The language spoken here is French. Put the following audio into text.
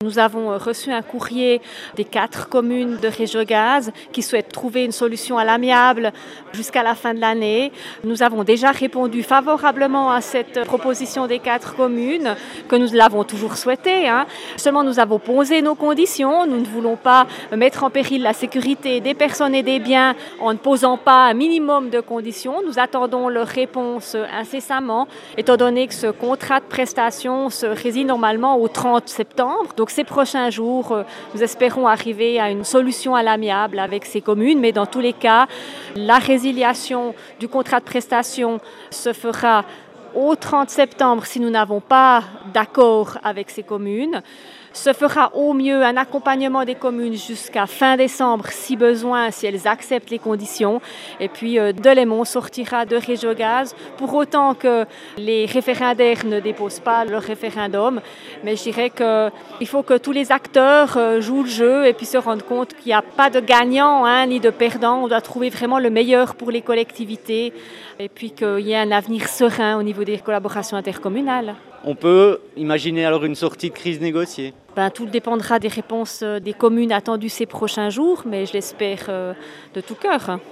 Nous avons reçu un courrier des 4 communes de Régio-Gaz qui souhaitent trouver une solution à l'amiable jusqu'à la fin de l'année. Nous avons déjà répondu favorablement à cette proposition des 4 communes, que nous l'avons toujours souhaité. Seulement, nous avons posé nos conditions. Nous ne voulons pas mettre en péril la sécurité des personnes et des biens en ne posant pas un minimum de conditions. Nous attendons leur réponse incessamment, étant donné que ce contrat de prestation se résilie normalement au 30 septembre. Donc, ces prochains jours, nous espérons arriver à une solution à l'amiable avec ces communes, mais dans tous les cas, la résiliation du contrat de prestation se fera au 30 septembre si nous n'avons pas d'accord avec ces communes. Se fera au mieux un accompagnement des communes jusqu'à fin décembre si besoin, si elles acceptent les conditions. Et puis Delémont sortira de Régio-Gaz pour autant que les référendaires ne déposent pas leur référendum. Mais je dirais qu'il faut que tous les acteurs jouent le jeu et puis se rendent compte qu'il n'y a pas de gagnant ni de perdant. On doit trouver vraiment le meilleur pour les collectivités et puis qu'il y ait un avenir serein au niveau des collaborations intercommunales. On peut imaginer alors une sortie de crise négociée? Tout dépendra des réponses des communes attendues ces prochains jours, mais je l'espère de tout cœur.